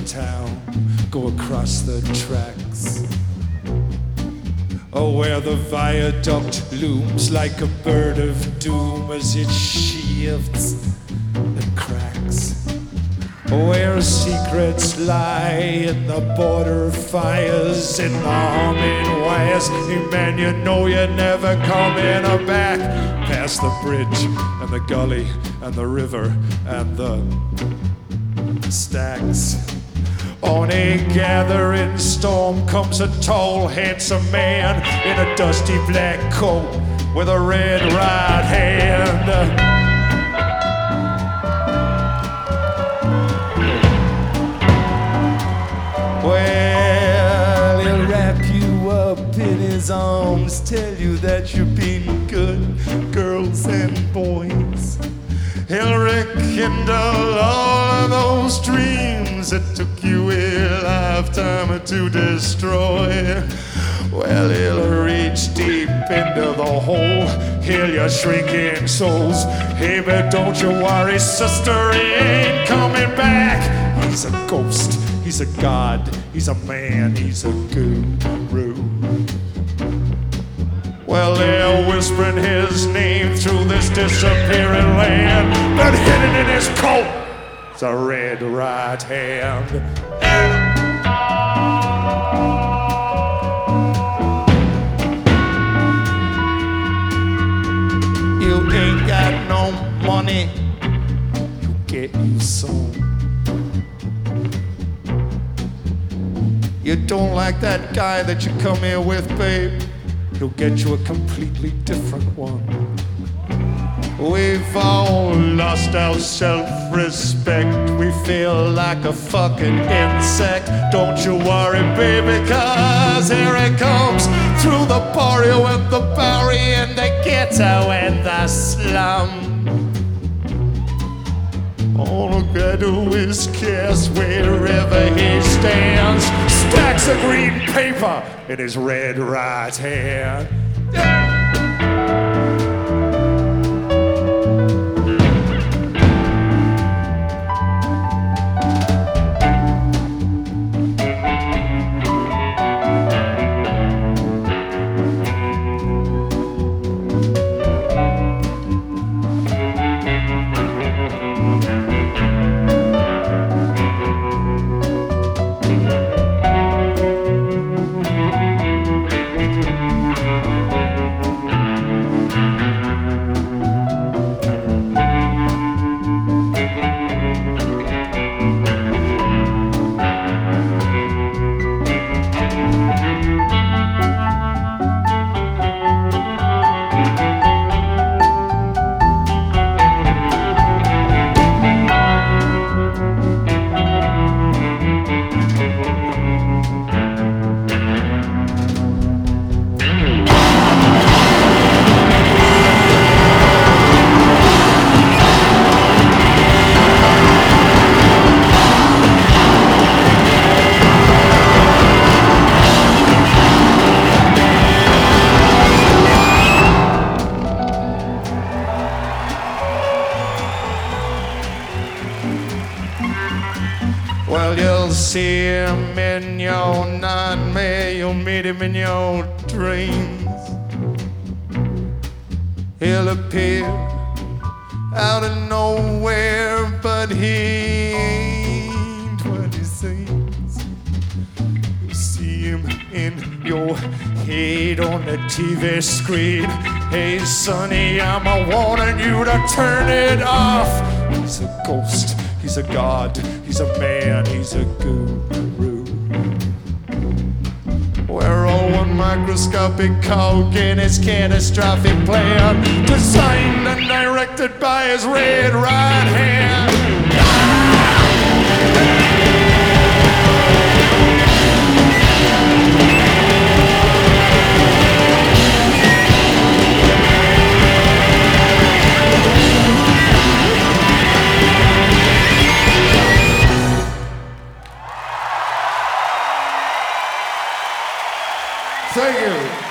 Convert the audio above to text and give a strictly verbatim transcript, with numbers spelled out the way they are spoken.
town go across the tracks. Oh, where the viaduct looms like a bird of doom as it shifts and cracks. Where secrets lie in the border fires, in the humming wires. Hey man, you know you're never coming back. Past the bridge and the gully and the river and the stacks. On a gathering storm comes a tall, handsome man in a dusty black coat with a red right hand. Well, he'll wrap you up in his arms, tell you that you've been good, girls and boys. He'll rekindle all of those dreams that took you a lifetime to destroy. Well, he'll reach deep into the hole, heal your shrinking souls. Hey, but don't you worry, sister, he ain't coming back. He's a ghost, he's a god, he's a man, he's a guru. Well, they're whispering his name through this disappearing land, but hidden in his coat is a red right hand. You ain't got no money, you get you some. You don't like that guy that you come here with, babe, he'll get you a completely different one. We've all lost our self-respect. We feel like a fucking insect. Don't you worry, baby, cause here it comes through the barrio and the Bowery and the ghetto and the slum. All I gotta do is kiss wherever he stands. Stacks of green paper in his red right hand. Well, you'll see him in your nightmare, you'll meet him in your dreams. He'll appear out of nowhere, but he ain't what he seems. You see him in your head on the T V screen. Hey, sonny, I'm a warning you to turn it off. He's a ghost, he's a god, he's a man, he's a guru. We're all one microscopic cog in his catastrophic plan, designed and directed by his red right hand. Thank you.